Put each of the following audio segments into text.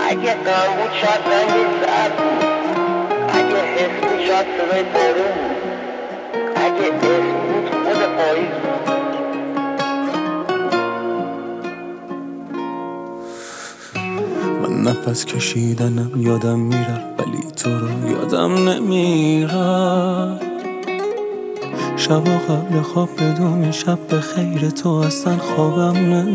اگه غم بود شاید رنگ زرد بود، اگه حس بود شاید صدای بارون بود، اگه اسم بود خود پاییز بود. من نفس کشیدنم یادم میره ولی تو رو یادم نمیره. شبا قبل خواب بدون شب به خیر تو اصلا خوابم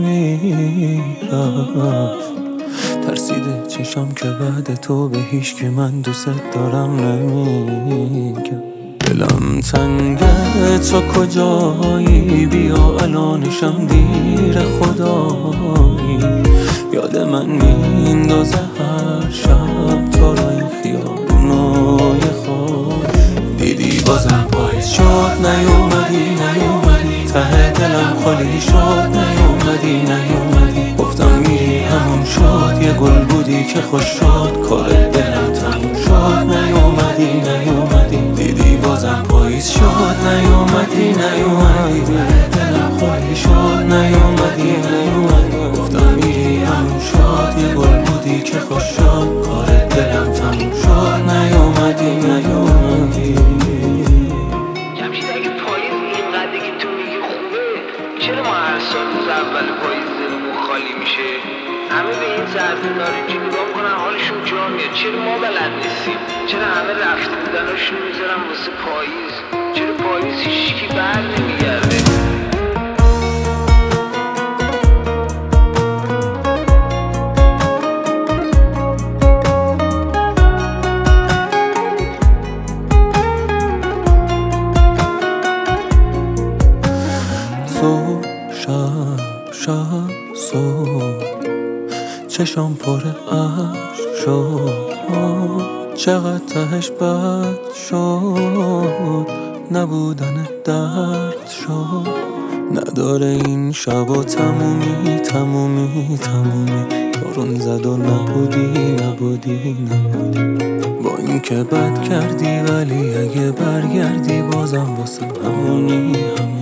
نمیره. ترسیده چشم که بعد تو به هیچ که من دوست دارم نمیگم. دلم تنگه تو کجایی، بیا الانشم دیر خدایی. یاد من میندازه هر شب تو را این خیابونای خوش. دیدی بازم پاییز شد نیومدی ته دلم خالی شد نیومدی گفتم میری همون شد، یه گل بودی که خوش شد کار دلم تموم شد نیومدی دیدی بازم پاییز شد نیومدی دلم خالی شد نیومدی گفتم میری همون شد، یه گل بودی که خوش شد کار دلم تموم شد نیومدی جمشید اگه پاییز اینقدر که تو میگی خوبه، چرا ما هر سال روز اول پاییز دلمون خالی میشه؟ همه به این سرزن‌ها که نگاه میکنن حالشون جا میاد، چرا ما بلد نیستیم؟ چرا همه رفته بودناشون میذارن واسه پاییز؟ چرا پاییز هیچکی بر نمیگرده؟ شب صبح چشم پر عشق شد، چقدر تهش بد شد، نبودن درد شد. نداره این شبا تمومی بارون زد و نبودی با این که بد کردی، ولی اگه برگردی بازم واسه همونی.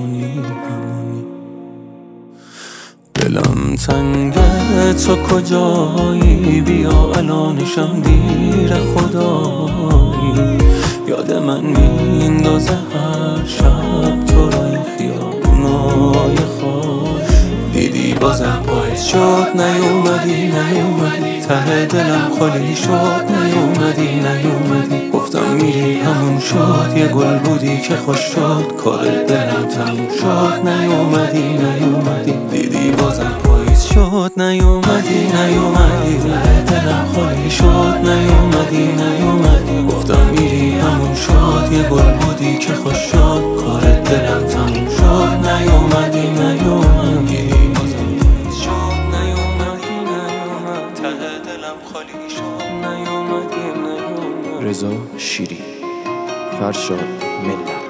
دلم تنگه تو کجایی، بیا الانشم دیر خدایی. یاد من میندازه هر شب تو را این خیابونای خوش. دیدی بازم پاییز شد نیومدی ته دلم خالی شد نیومدی گفتم میری همون شد، یه گل بودی که خوش شد کار دلم تموم شد نیومدی دیدی بازم پاییز شد نیومدی ته دلم خالی شد نیومدی گفتم میری همون شد، یه گل بودی که خوش شد کار دلم تموم شد نیومدی رضا شیری، فرشاد ملت.